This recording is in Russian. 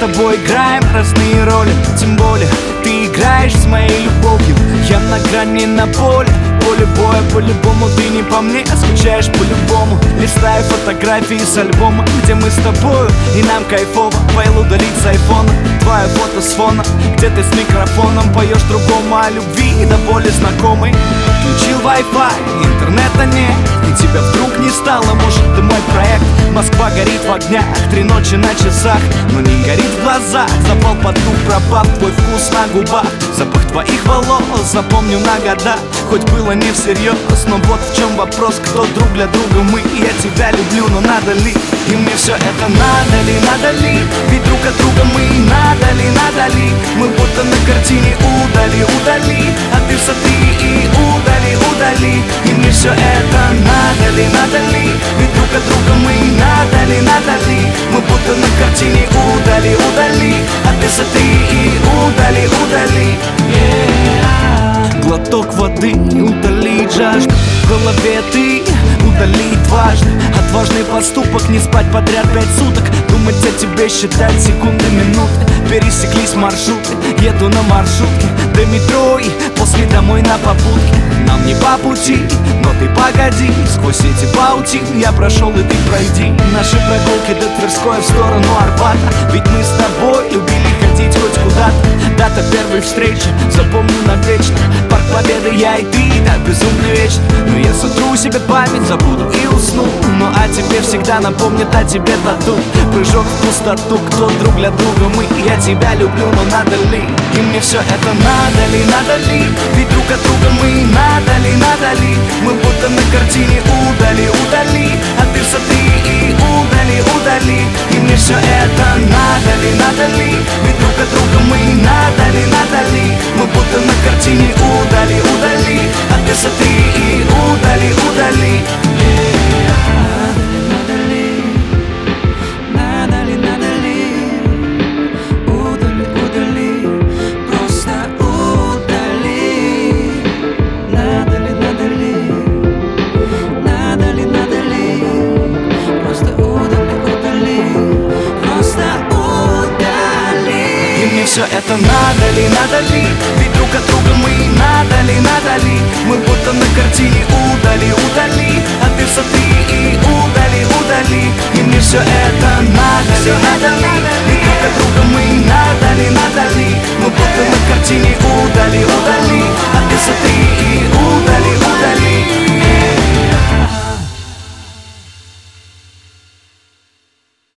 тобой играем разные роли. Тем более ты играешь с моей любовью. Я на грани, на поле боя. По-любому ты не по мне, а скучаешь по-любому. Листаю фотографии с альбома, где мы с тобою, и нам кайфово. Файл удалить с айфона, твое фото с фона, где ты с микрофоном поешь другому о любви, да более знакомый. Включил Wi-Fi, интернета нет, и тебя вдруг не стало. Может, ты мой проект. Москва горит в огнях, 3 ночи на часах, но не горит в глазах. Запал под дух, пропав твой вкус на губах. Запах твоих волос запомню на года. Хоть было не всерьез, но вот в чем вопрос. Кто друг для друга мы, я тебя люблю, но надо ли? И мне все это надо ли? Ведь друг от друга мы, надо ли? Мы будто на картине удали, а ты смотри и удали. И мне все это надо ли? Ведь друг от друга мы, надо ли? Мы будто на картине удали, а ты смотри и удали. Глоток воды, удалить жажду. В голове ты, удалить важно. Отважный поступок, не спать подряд 5 суток. Думать о тебе, считать секунды, минуты. Пересеклись маршруты, еду на маршрутке до метро и после домой на попутке. Нам не по пути, но ты погоди. Сквозь эти паутины я прошел, и ты пройди. Наши прогулки до Тверской в сторону Арбата. Ведь мы с тобой любили ходить хоть куда-то. Дата первой встречи, запомню навечно. Парк Победы, я и ты, да, безумно вечно. Но я сотру себе память, забуду и усну. Ну а тебе всегда напомнит о тебе тату. Прыжок в пустоту, кто друг для друга мы. Я тебя люблю, но надо ли? И мне все это надо ли? Ведь друг от друга мы, надо ли? Мы будто на картине удали, а ты смотри и удали. И мне все это надо ли? Ведь друг от друга мы, надо ли? Мы будто на картине удали, а ты смотри и удали. Все это надо ли? Ведь друг от друга мы, надо ли? Мы будто на картине удали, а ты смотри и удали. И мне все это надо ли? Ведь друг от друга мы, надо ли? Мы будто на картине удали.